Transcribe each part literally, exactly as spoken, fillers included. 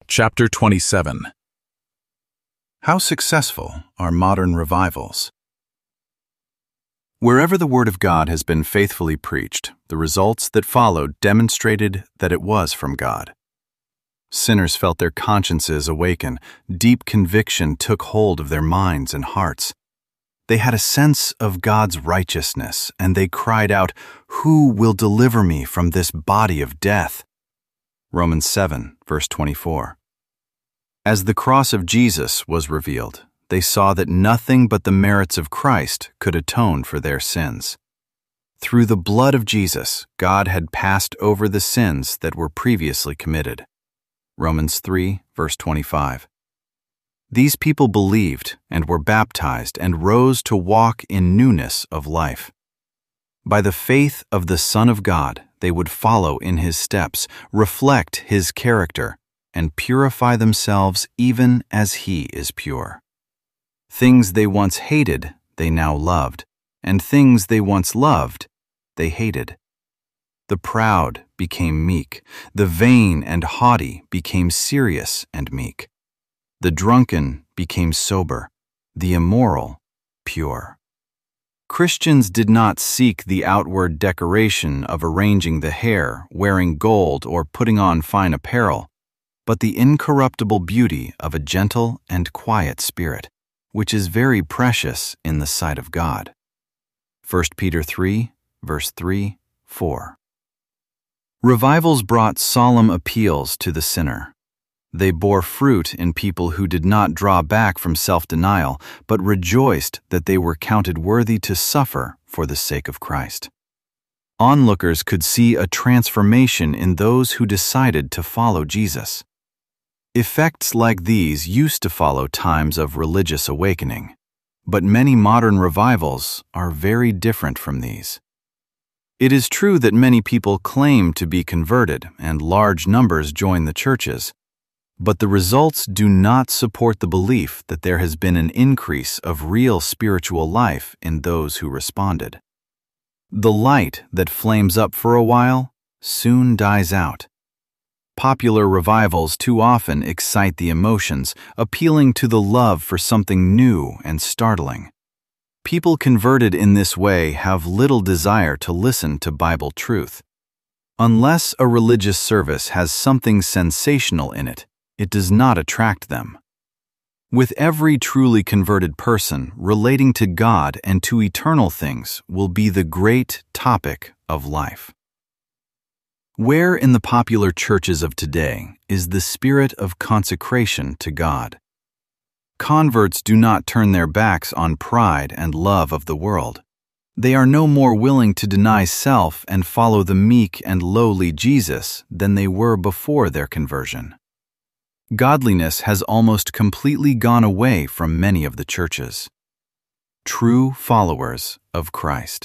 Chapter twenty-seven. How successful are modern revivals? Wherever the Word of God has been faithfully preached, the results that followed demonstrated that it was from God. Sinners felt their consciences awaken, deep conviction took hold of their minds and hearts. They had a sense of God's righteousness, and they cried out, "Who will deliver me from this body of death?" Romans seven, verse twenty-four. As the cross of Jesus was revealed, they saw that nothing but the merits of Christ could atone for their sins. Through the blood of Jesus, God had passed over the sins that were previously committed. Romans three, verse twenty-five. These people believed and were baptized and rose to walk in newness of life. By the faith of the Son of God, they would follow in His steps, reflect His character, and purify themselves even as He is pure. Things they once hated, they now loved, and things they once loved, they hated. The proud became meek, the vain and haughty became serious and meek. The drunken became sober, the immoral pure. Christians did not seek the outward decoration of arranging the hair, wearing gold, or putting on fine apparel, but the incorruptible beauty of a gentle and quiet spirit, which is very precious in the sight of God. First Peter three, verse three, four. Revivals brought solemn appeals to the sinner. They bore fruit in people who did not draw back from self-denial, but rejoiced that they were counted worthy to suffer for the sake of Christ. Onlookers could see a transformation in those who decided to follow Jesus. Effects like these used to follow times of religious awakening, but many modern revivals are very different from these. It is true that many people claim to be converted and large numbers join the churches, but the results do not support the belief that there has been an increase of real spiritual life in those who responded. The light that flames up for a while soon dies out. Popular revivals too often excite the emotions, appealing to the love for something new and startling. People converted in this way have little desire to listen to Bible truth. Unless a religious service has something sensational in it, it does not attract them. With every truly converted person, relating to God and to eternal things will be the great topic of life. Where in the popular churches of today is the spirit of consecration to God? Converts do not turn their backs on pride and love of the world. They are no more willing to deny self and follow the meek and lowly Jesus than they were before their conversion. Godliness has almost completely gone away from many of the churches. True followers of Christ.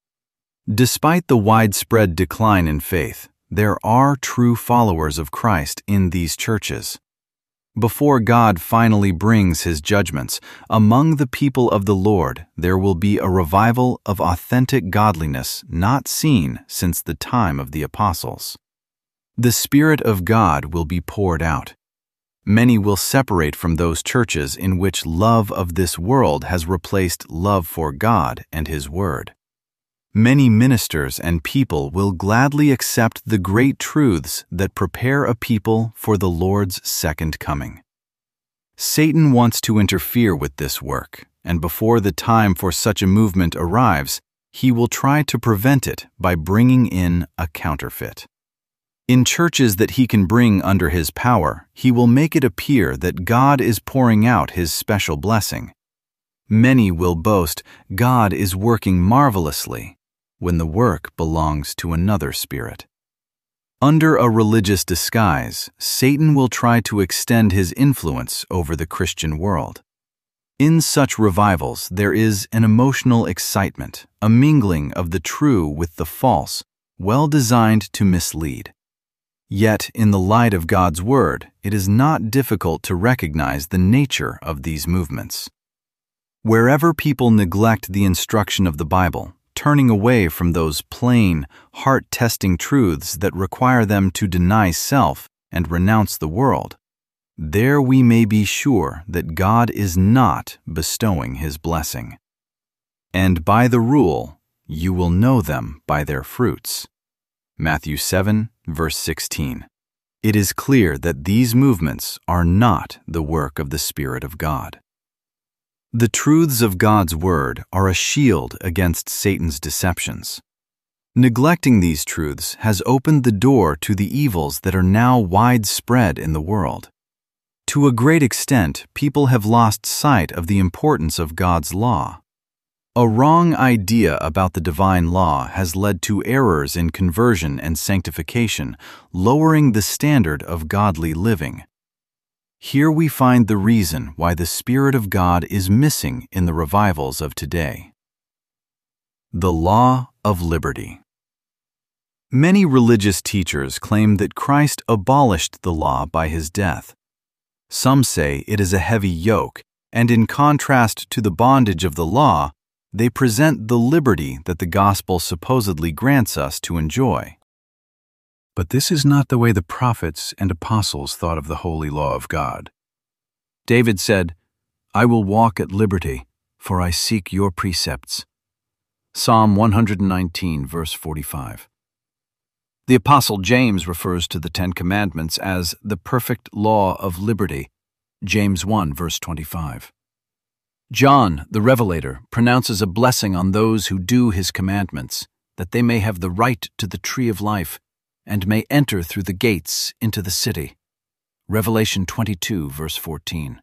Despite the widespread decline in faith, there are true followers of Christ in these churches. Before God finally brings His judgments, among the people of the Lord there will be a revival of authentic godliness not seen since the time of the apostles. The Spirit of God will be poured out. Many will separate from those churches in which love of this world has replaced love for God and His Word. Many ministers and people will gladly accept the great truths that prepare a people for the Lord's second coming. Satan wants to interfere with this work, and before the time for such a movement arrives, he will try to prevent it by bringing in a counterfeit. In churches that he can bring under his power, he will make it appear that God is pouring out His special blessing. Many will boast, "God is working marvelously," when the work belongs to another spirit. Under a religious disguise, Satan will try to extend his influence over the Christian world. In such revivals, there is an emotional excitement, a mingling of the true with the false, well designed to mislead. Yet, in the light of God's Word, it is not difficult to recognize the nature of these movements. Wherever people neglect the instruction of the Bible, turning away from those plain, heart-testing truths that require them to deny self and renounce the world, There we may be sure that God is not bestowing His blessing. And by the rule, you will know them by their fruits. Matthew seven, verse sixteen. It is clear that these movements are not the work of the Spirit of God. The truths of God's Word are a shield against Satan's deceptions. Neglecting these truths has opened the door to the evils that are now widespread in the world. To a great extent, people have lost sight of the importance of God's law. A wrong idea about the divine law has led to errors in conversion and sanctification, lowering the standard of godly living. Here we find the reason why the Spirit of God is missing in the revivals of today. The law of liberty. Many religious teachers claim that Christ abolished the law by His death. Some say it is a heavy yoke, and in contrast to the bondage of the law, they present the liberty that the gospel supposedly grants us to enjoy. But this is not the way the prophets and apostles thought of the holy law of God. David said, "I will walk at liberty, for I seek your precepts." Psalm one nineteen, verse forty-five. The Apostle James refers to the Ten Commandments as the perfect law of liberty, James one, verse twenty-five. John, the Revelator, pronounces a blessing on those who do his commandments, that they may have the right to the tree of life, and may enter through the gates into the city. Revelation twenty-two, verse fourteen.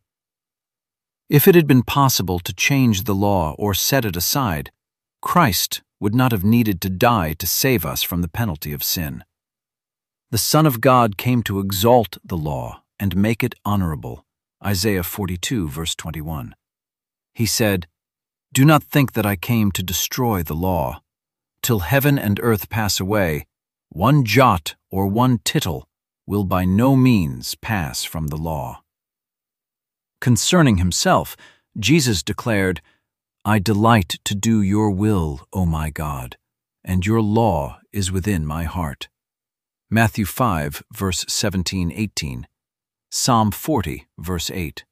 If it had been possible to change the law or set it aside, Christ would not have needed to die to save us from the penalty of sin. The Son of God came to exalt the law and make it honorable. Isaiah forty-two, verse twenty-one. He said, "Do not think that I came to destroy the law. Till heaven and earth pass away, one jot or one tittle will by no means pass from the law." Concerning Himself, Jesus declared, "I delight to do your will, O my God, and your law is within my heart." Matthew five, verse seventeen eighteen. Psalm forty, verse eight.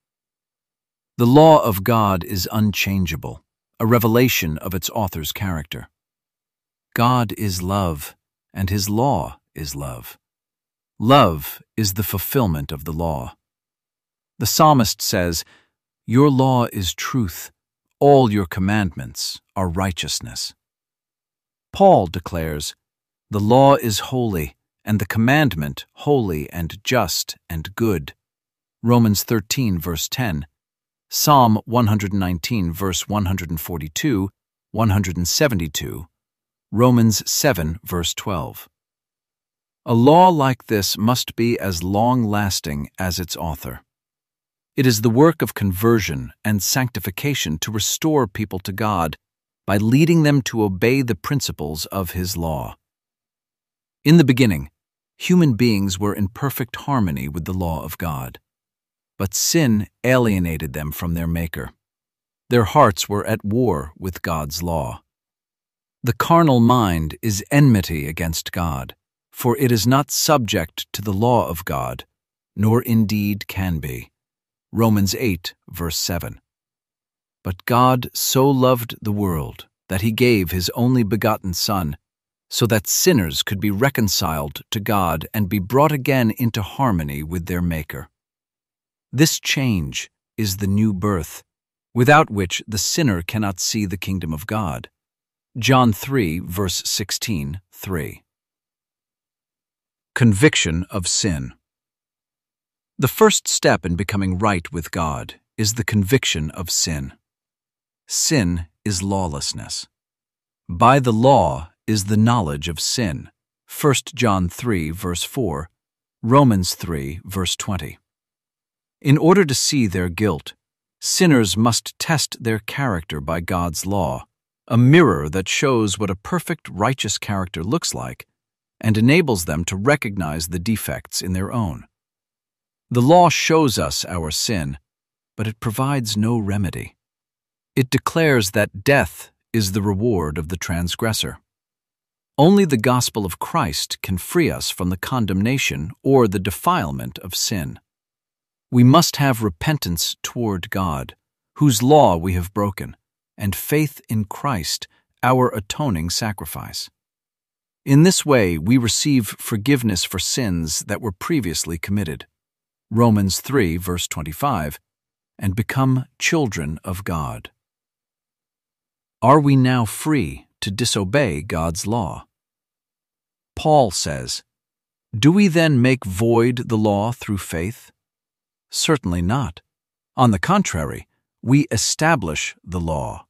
The law of God is unchangeable, a revelation of its author's character. God is love, and His law is love. Love is the fulfillment of the law. The psalmist says, "Your law is truth, all your commandments are righteousness." Paul declares, "The law is holy, and the commandment holy and just and good." Romans thirteen, verse ten. Psalm one nineteen, verse one forty-two, one seventy-two, Romans seven, verse twelve. A law like this must be as long-lasting as its author. It is the work of conversion and sanctification to restore people to God by leading them to obey the principles of His law. In the beginning, human beings were in perfect harmony with the law of God. But sin alienated them from their Maker. Their hearts were at war with God's law. The carnal mind is enmity against God, for it is not subject to the law of God, nor indeed can be. Romans eight, verse seven. But God so loved the world that He gave His only begotten Son, so that sinners could be reconciled to God and be brought again into harmony with their Maker. This change is the new birth, without which the sinner cannot see the kingdom of God. John three, verse sixteen, three. Conviction of sin. The first step in becoming right with God is the conviction of sin. Sin is lawlessness. By the law is the knowledge of sin. First John three, verse four, Romans three, verse twenty. In order to see their guilt, sinners must test their character by God's law, a mirror that shows what a perfect righteous character looks like and enables them to recognize the defects in their own. The law shows us our sin, but it provides no remedy. It declares that death is the reward of the transgressor. Only the gospel of Christ can free us from the condemnation or the defilement of sin. We must have repentance toward God, whose law we have broken, and faith in Christ, our atoning sacrifice. In this way, we receive forgiveness for sins that were previously committed, Romans three, verse twenty-five, and become children of God. Are we now free to disobey God's law? Paul says, "Do we then make void the law through faith? Certainly not. On the contrary, we establish the law.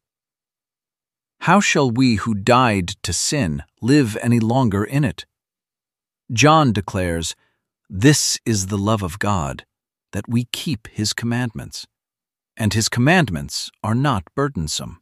How shall we who died to sin live any longer in it?" John declares, "This is the love of God, that we keep His commandments, and His commandments are not burdensome."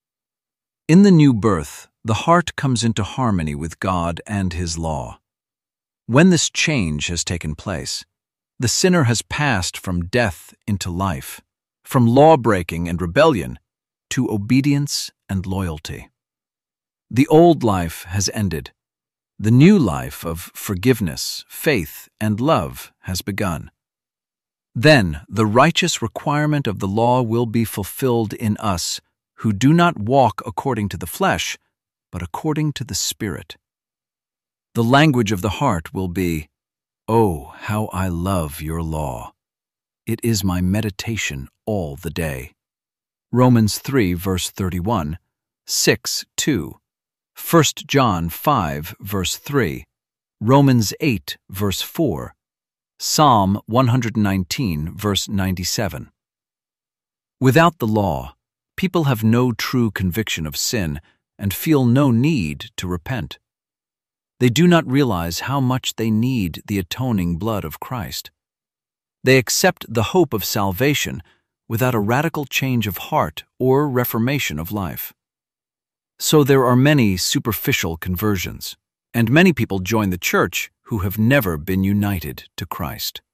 In the new birth, the heart comes into harmony with God and His law. When this change has taken place, the sinner has passed from death into life, from law-breaking and rebellion to obedience and loyalty. The old life has ended. The new life of forgiveness, faith, and love has begun. Then the righteous requirement of the law will be fulfilled in us who do not walk according to the flesh, but according to the Spirit. The language of the heart will be, "Oh, how I love your law. It is my meditation all the day." Romans three, verse thirty-one, six, two, First John five, verse three, Romans eight, verse four, Psalm one hundred nineteen, verse ninety-seven. Without the law, people have no true conviction of sin and feel no need to repent. They do not realize how much they need the atoning blood of Christ. They accept the hope of salvation without a radical change of heart or reformation of life. So there are many superficial conversions, and many people join the church who have never been united to Christ.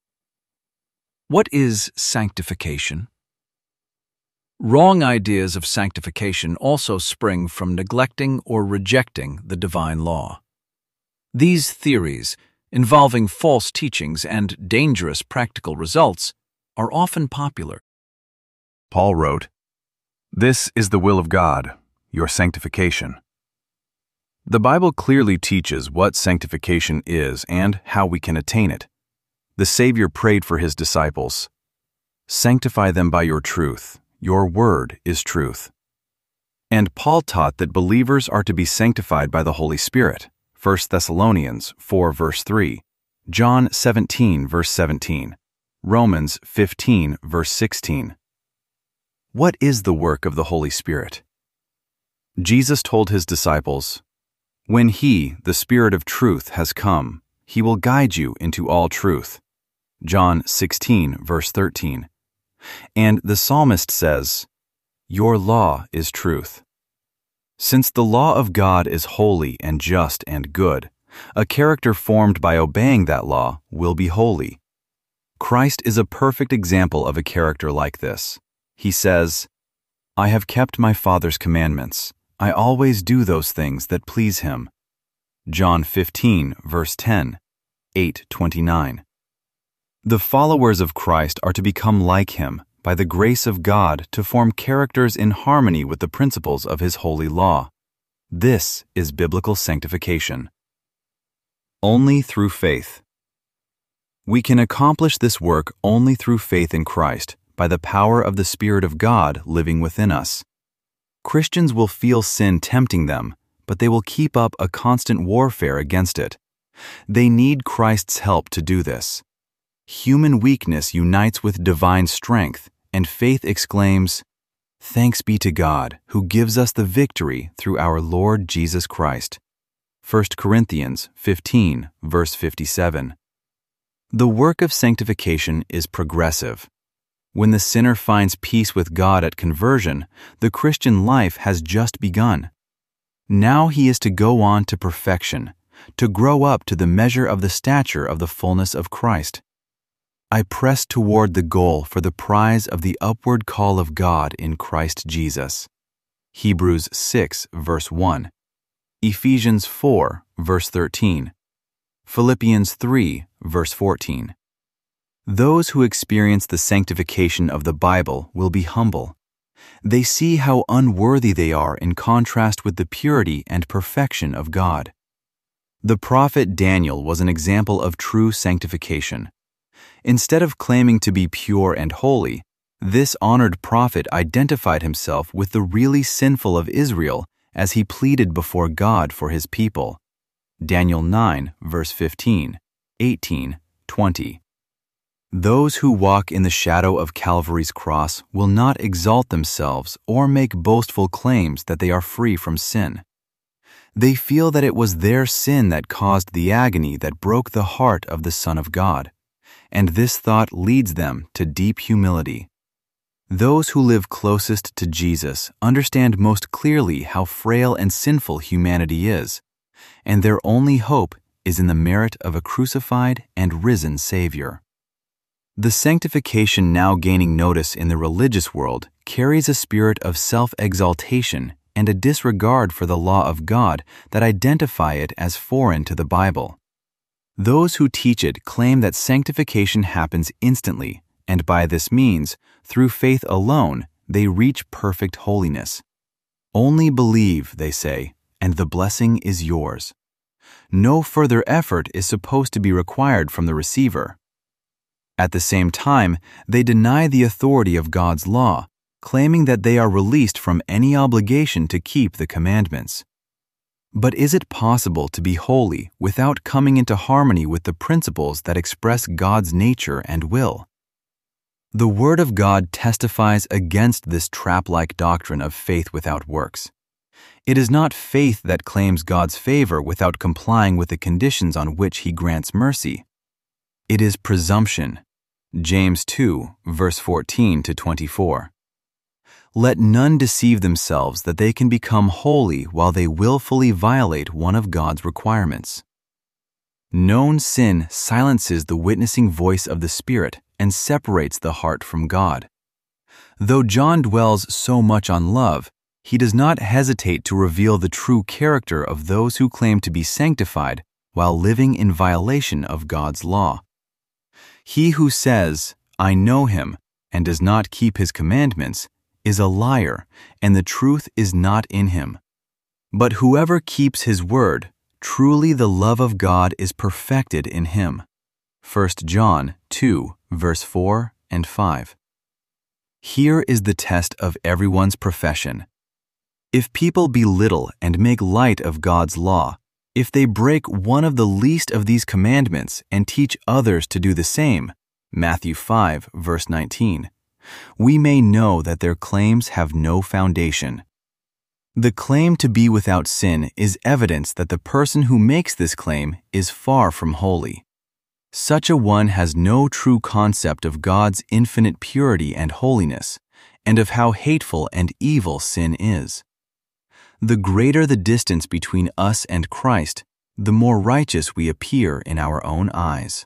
What is sanctification? Wrong ideas of sanctification also spring from neglecting or rejecting the divine law. These theories, involving false teachings and dangerous practical results, are often popular. Paul wrote, "This is the will of God, your sanctification." The Bible clearly teaches what sanctification is and how we can attain it. The Savior prayed for His disciples, "Sanctify them by your truth. Your word is truth." And Paul taught that believers are to be sanctified by the Holy Spirit, First Thessalonians four, verse three, John seventeen, verse seventeen, Romans fifteen, verse sixteen. What is the work of the Holy Spirit? Jesus told His disciples, "When He, the Spirit of truth, has come, He will guide you into all truth." John sixteen, verse thirteen. And the psalmist says, "Your law is truth." Since the law of God is holy and just and good, a character formed by obeying that law will be holy. Christ is a perfect example of a character like this. He says, "I have kept my Father's commandments. I always do those things that please Him." John fifteen, verse ten, eight twenty-nine. The followers of Christ are to become like Him by the grace of God to form characters in harmony with the principles of His holy law. This is biblical sanctification. Only through faith. We can accomplish this work only through faith in Christ by the power of the Spirit of God living within us. Christians will feel sin tempting them, but they will keep up a constant warfare against it. They need Christ's help to do this. Human weakness unites with divine strength, and faith exclaims, "Thanks be to God, who gives us the victory through our Lord Jesus Christ." First Corinthians fifteen, verse fifty-seven. The work of sanctification is progressive. When the sinner finds peace with God at conversion, the Christian life has just begun. Now he is to go on to perfection, to grow up to the measure of the stature of the fullness of Christ. I press toward the goal for the prize of the upward call of God in Christ Jesus. Hebrews six, verse one. Ephesians four, verse thirteen. Philippians three, verse fourteen. Those who experience the sanctification of the Bible will be humble. They see how unworthy they are in contrast with the purity and perfection of God. The prophet Daniel was an example of true sanctification. Instead of claiming to be pure and holy, this honored prophet identified himself with the really sinful of Israel as he pleaded before God for his people. Daniel nine, verse fifteen, eighteen, twenty. Those who walk in the shadow of Calvary's cross will not exalt themselves or make boastful claims that they are free from sin. They feel that it was their sin that caused the agony that broke the heart of the Son of God, and this thought leads them to deep humility. Those who live closest to Jesus understand most clearly how frail and sinful humanity is, and their only hope is in the merit of a crucified and risen Savior. The sanctification now gaining notice in the religious world carries a spirit of self-exaltation and a disregard for the law of God that identify it as foreign to the Bible. Those who teach it claim that sanctification happens instantly, and by this means, through faith alone, they reach perfect holiness. Only believe, they say, and the blessing is yours. No further effort is supposed to be required from the receiver. At the same time, they deny the authority of God's law, claiming that they are released from any obligation to keep the commandments. But is it possible to be holy without coming into harmony with the principles that express God's nature and will? The Word of God testifies against this trap-like doctrine of faith without works. It is not faith that claims God's favor without complying with the conditions on which He grants mercy. It is presumption. James two, verse fourteen to twenty-four. Let none deceive themselves that they can become holy while they willfully violate one of God's requirements. Known sin silences the witnessing voice of the Spirit and separates the heart from God. Though John dwells so much on love, he does not hesitate to reveal the true character of those who claim to be sanctified while living in violation of God's law. He who says, "I know him," and does not keep his commandments, is a liar, and the truth is not in him. But whoever keeps his word, truly the love of God is perfected in him. First John two, verse four and five. Here is the test of everyone's profession. If people belittle and make light of God's law, if they break one of the least of these commandments and teach others to do the same, Matthew five, verse nineteen, we may know that their claims have no foundation. The claim to be without sin is evidence that the person who makes this claim is far from holy. Such a one has no true concept of God's infinite purity and holiness, and of how hateful and evil sin is. The greater the distance between us and Christ, the more righteous we appear in our own eyes.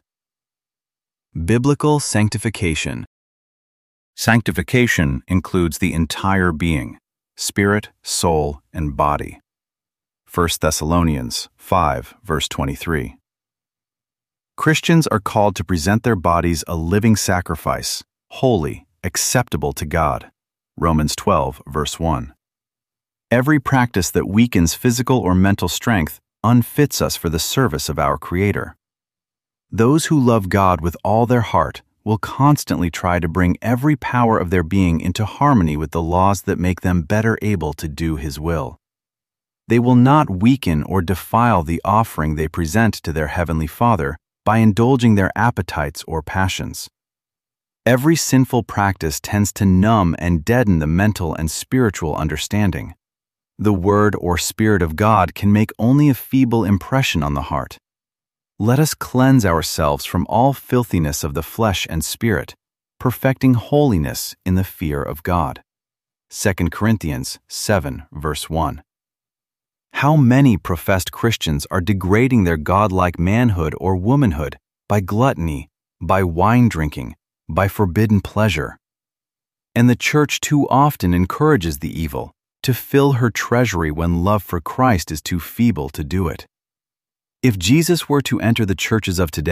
Biblical sanctification. Sanctification includes the entire being, spirit, soul, and body. First Thessalonians five, verse twenty-three. Christians are called to present their bodies a living sacrifice, holy, acceptable to God. Romans twelve, verse one. Every practice that weakens physical or mental strength unfits us for the service of our Creator. Those who love God with all their heart will constantly try to bring every power of their being into harmony with the laws that make them better able to do His will. They will not weaken or defile the offering they present to their Heavenly Father by indulging their appetites or passions. Every sinful practice tends to numb and deaden the mental and spiritual understanding. The Word or Spirit of God can make only a feeble impression on the heart. Let us cleanse ourselves from all filthiness of the flesh and spirit, perfecting holiness in the fear of God. Second Corinthians seven, verse one. How many professed Christians are degrading their godlike manhood or womanhood by gluttony, by wine drinking, by forbidden pleasure? And the church too often encourages the evil to fill her treasury when love for Christ is too feeble to do it. If Jesus were to enter the churches of today,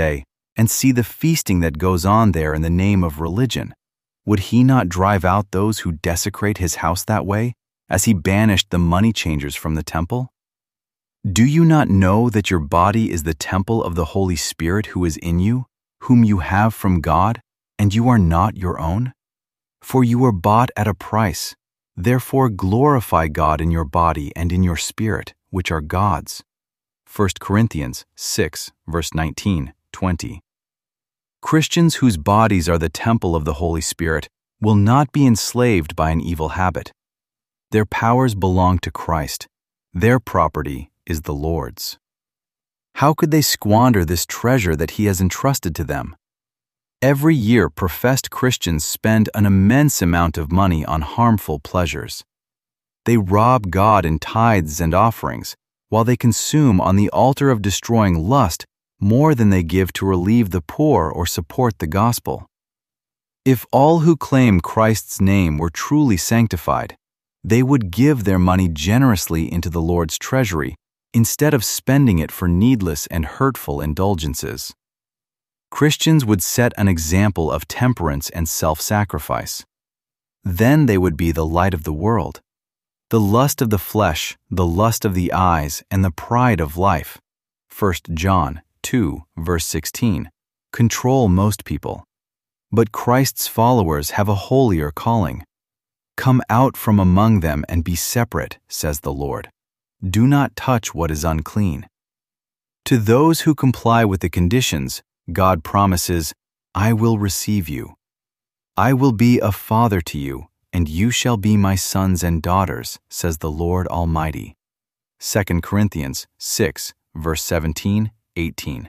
and see the feasting that goes on there in the name of religion, would he not drive out those who desecrate his house that way, as he banished the money changers from the temple? Do you not know that your body is the temple of the Holy Spirit who is in you, whom you have from God, and you are not your own? For you were bought at a price. Therefore glorify God in your body and in your spirit, which are God's. First Corinthians six, verse nineteen, twenty. Christians whose bodies are the temple of the Holy Spirit will not be enslaved by an evil habit. Their powers belong to Christ. Their property is the Lord's. How could they squander this treasure that He has entrusted to them? Every year, professed Christians spend an immense amount of money on harmful pleasures. They rob God in tithes and offerings, while they consume on the altar of destroying lust more than they give to relieve the poor or support the gospel. If all who claim Christ's name were truly sanctified, they would give their money generously into the Lord's treasury instead of spending it for needless and hurtful indulgences. Christians would set an example of temperance and self-sacrifice. Then they would be the light of the world. The lust of the flesh, the lust of the eyes, and the pride of life, First John two, verse sixteen, control most people. But Christ's followers have a holier calling. Come out from among them and be separate, says the Lord. Do not touch what is unclean. To those who comply with the conditions, God promises, I will receive you. I will be a father to you, and you shall be my sons and daughters, says the Lord Almighty. Second Corinthians six, verse seventeen, eighteen.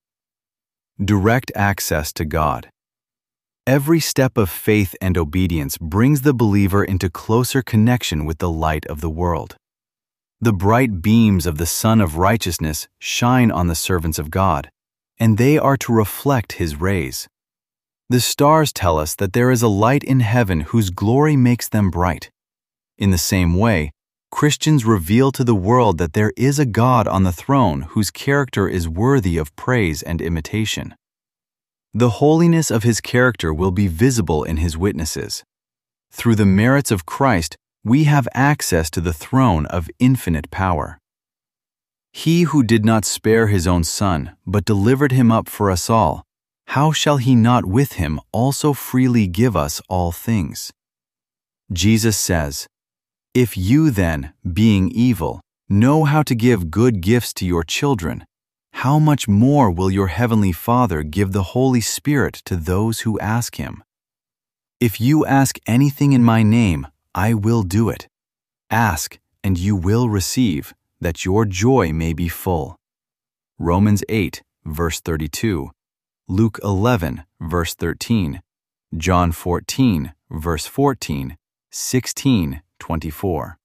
Direct access to God. Every step of faith and obedience brings the believer into closer connection with the light of the world. The bright beams of the Sun of Righteousness shine on the servants of God, and they are to reflect His rays. The stars tell us that there is a light in heaven whose glory makes them bright. In the same way, Christians reveal to the world that there is a God on the throne whose character is worthy of praise and imitation. The holiness of His character will be visible in His witnesses. Through the merits of Christ, we have access to the throne of infinite power. He who did not spare His own Son, but delivered Him up for us all, how shall He not with Him also freely give us all things? Jesus says, If you then, being evil, know how to give good gifts to your children, how much more will your heavenly Father give the Holy Spirit to those who ask Him? If you ask anything in my name, I will do it. Ask, and you will receive, that your joy may be full. Romans eight, verse thirty-two, Luke eleven, verse thirteen, John fourteen, verse fourteen, sixteen, twenty-four.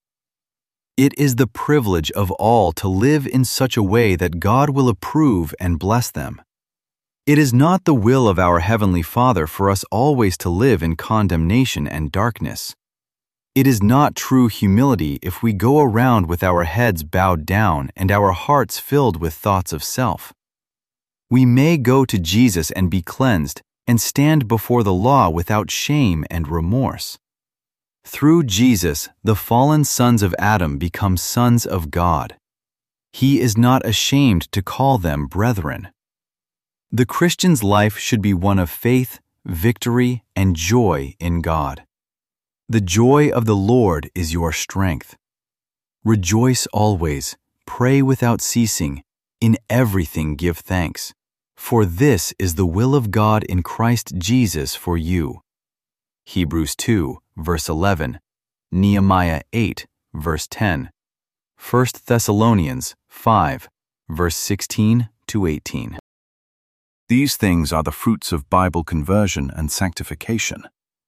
It is the privilege of all to live in such a way that God will approve and bless them. It is not the will of our Heavenly Father for us always to live in condemnation and darkness. It is not true humility if we go around with our heads bowed down and our hearts filled with thoughts of self. We may go to Jesus and be cleansed and stand before the law without shame and remorse. Through Jesus, the fallen sons of Adam become sons of God. He is not ashamed to call them brethren. The Christian's life should be one of faith, victory, and joy in God. The joy of the Lord is your strength. Rejoice always, pray without ceasing, in everything give thanks, for this is the will of God in Christ Jesus for you. Hebrews two, verse eleven, Nehemiah eight, verse ten, First Thessalonians five, verse sixteen to eighteen. These things are the fruits of Bible conversion and sanctification.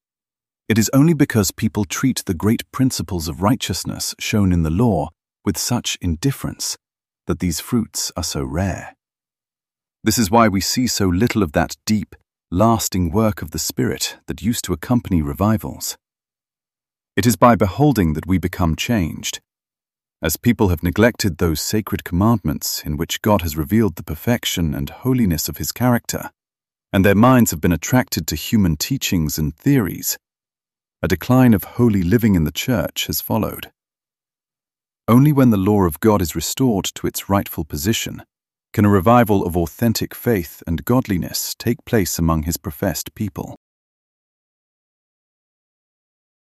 It is only because people treat the great principles of righteousness shown in the law with such indifference that these fruits are so rare. This is why we see so little of that deep, lasting work of the Spirit that used to accompany revivals. It is by beholding that we become changed. As people have neglected those sacred commandments in which God has revealed the perfection and holiness of His character, and their minds have been attracted to human teachings and theories, a decline of holy living in the church has followed. Only when the law of God is restored to its rightful position can a revival of authentic faith and godliness take place among his professed people.